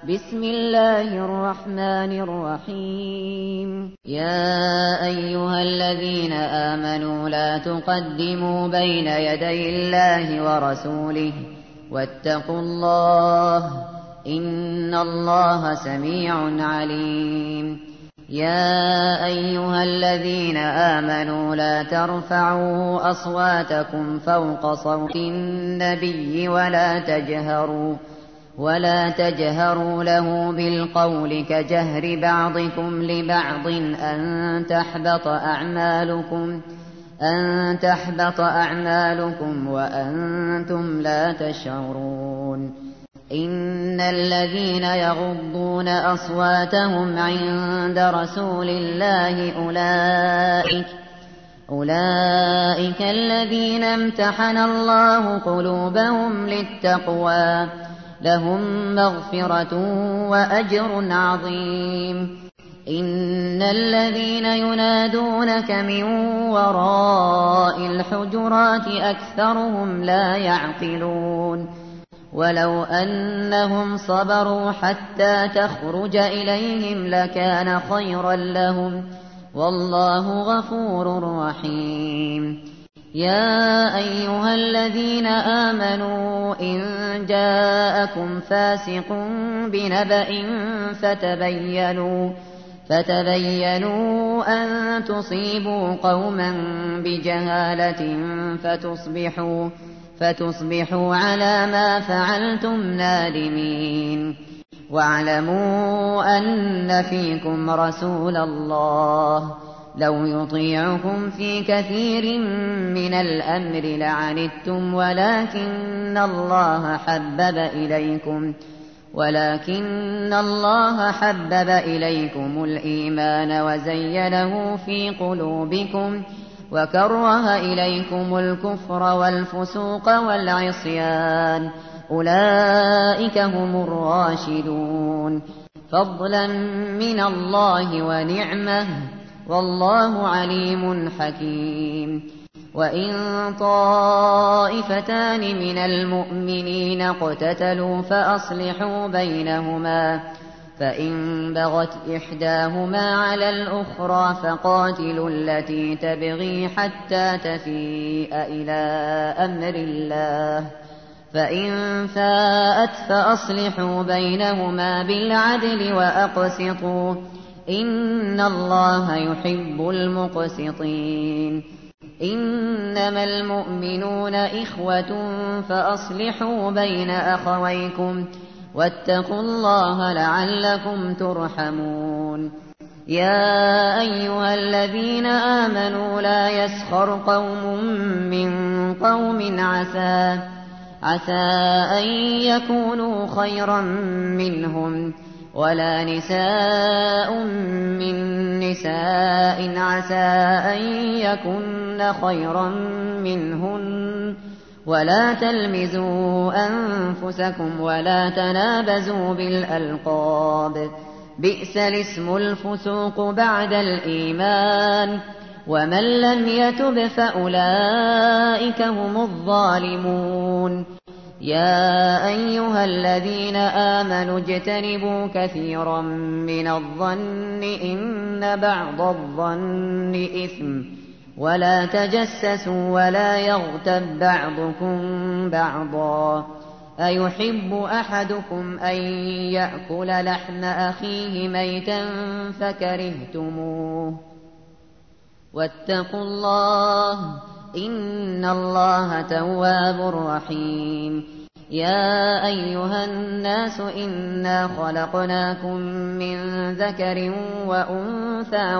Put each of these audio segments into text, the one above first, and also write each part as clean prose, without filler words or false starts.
بسم الله الرحمن الرحيم. يا أيها الذين آمنوا لا تقدموا بين يدي الله ورسوله واتقوا الله إن الله سميع عليم. يا أيها الذين آمنوا لا ترفعوا أصواتكم فوق صوت النبي ولا تجهروا له بالقول كجهر بعضكم لبعض أن تحبط أعمالكم وأنتم لا تشعرون. إن الذين يغضون أصواتهم عند رسول الله أولئك الذين امتحن الله قلوبهم للتقوى لهم مغفرة وأجر عظيم. إن الذين ينادونك من وراء الحجرات أكثرهم لا يعقلون. ولو أنهم صبروا حتى تخرج إليهم لكان خيرا لهم والله غفور رحيم. يا أيها الذين آمنوا إن جاءكم فاسق بنبأ فتبينوا أن تصيبوا قوما بجهالة فتصبحوا على ما فعلتم نادمين. واعلموا أن فيكم رسول الله لو يطيعكم في كثير من الأمر لعنتم ولكن الله حبب إليكم الإيمان وزينه في قلوبكم وكره إليكم الكفر والفسوق والعصيان أولئك هم الراشدون فضلا من الله ونعمه والله عليم حكيم. وإن طائفتان من المؤمنين اقتتلوا فأصلحوا بينهما فإن بغت إحداهما على الأخرى فقاتلوا التي تبغي حتى تفيء إلى أمر الله فإن فاءت فأصلحوا بينهما بالعدل وأقسطوا إن الله يحب المقسطين. إنما المؤمنون إخوة فأصلحوا بين أخويكم واتقوا الله لعلكم ترحمون. يا أيها الذين آمنوا لا يسخر قوم من قوم عسى أن يكونوا خيرا منهم ولا نساء من نساء عسى أن يكن خيرا منهن ولا تلمزوا أنفسكم ولا تنابزوا بالألقاب بئس الاسم الفسوق بعد الإيمان ومن لم يتب فأولئك هم الظالمون. يا أيها الذين آمنوا اجتنبوا كثيرا من الظن إن بعض الظن إثم ولا تجسسوا ولا يغتب بعضكم بعضا أيحب أحدكم أن يأكل لحم أخيه ميتا فكرهتموه واتقوا الله إن الله تواب رحيم. يا أيها الناس إنا خلقناكم من ذكر وأنثى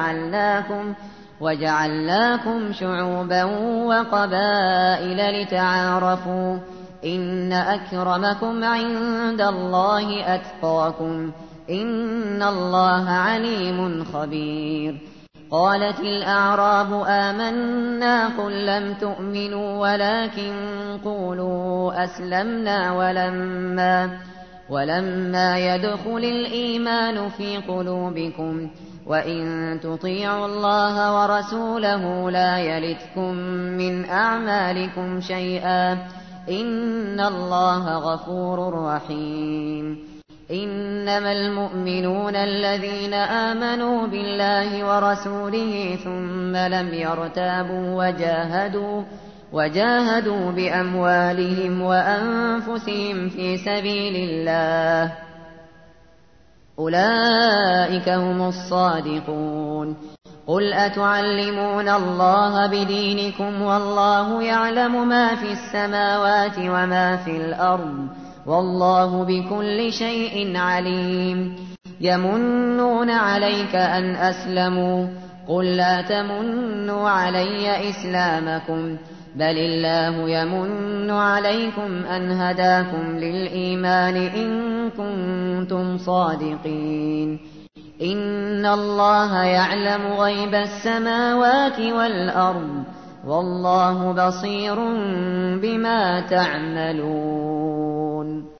وجعلناكم شعوبا وقبائل لتعارفوا إن أكرمكم عند الله أتقاكم إن الله عليم خبير. قالت الأعراب آمنا قل لم تؤمنوا ولكن قولوا أسلمنا ولما يدخل الإيمان في قلوبكم وإن تطيعوا الله ورسوله لا يلتكم من أعمالكم شيئا إن الله غفور رحيم. إنما المؤمنون الذين آمنوا بالله ورسوله ثم لم يرتابوا وجاهدوا بأموالهم وأنفسهم في سبيل الله، أولئك هم الصادقون. قل أتعلمون الله بدينكم والله يعلم ما في السماوات وما في الأرض والله بكل شيء عليم. يمنون عليك أن أسلموا، قل لا تمنوا علي إسلامكم بل الله يمن عليكم أن هداكم للإيمان إن كنتم صادقين. إن الله يعلم غيب السماوات والأرض والله بصير بما تعملون.